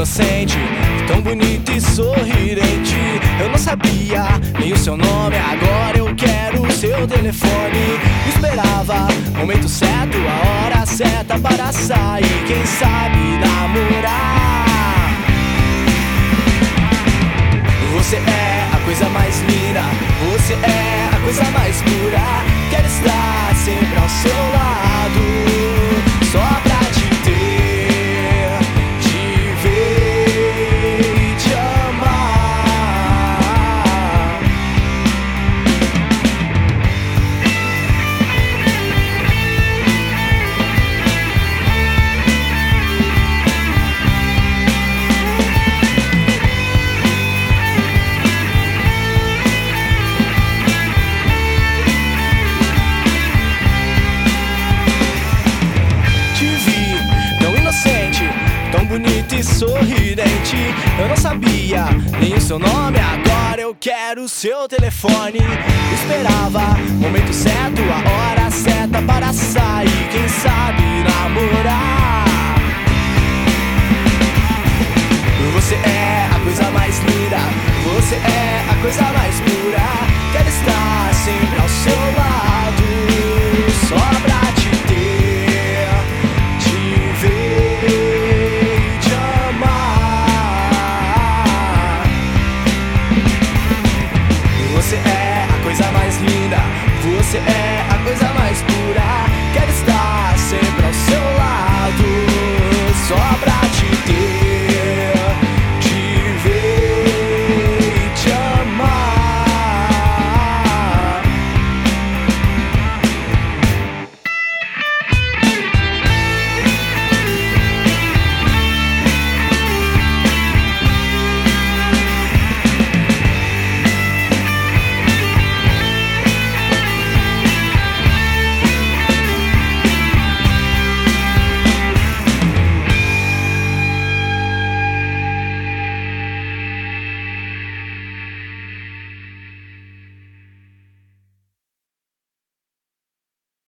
inocente, tão bonito e sorridente. Eu não sabia nem o seu nome, agora eu quero o seu telefone. Esperava o momento certo, a hora certa para sair, quem sabe namorar. Você é a coisa mais linda, você é a coisa mais pura. Quero estar sempre ao seu lado, só pra te ter, te ver e te amar. Bonito e sorridente, eu não sabia nem o seu nome, agora eu quero o seu telefone. Esperava o momento certo, a hora certa para sair, quem sabe namorar.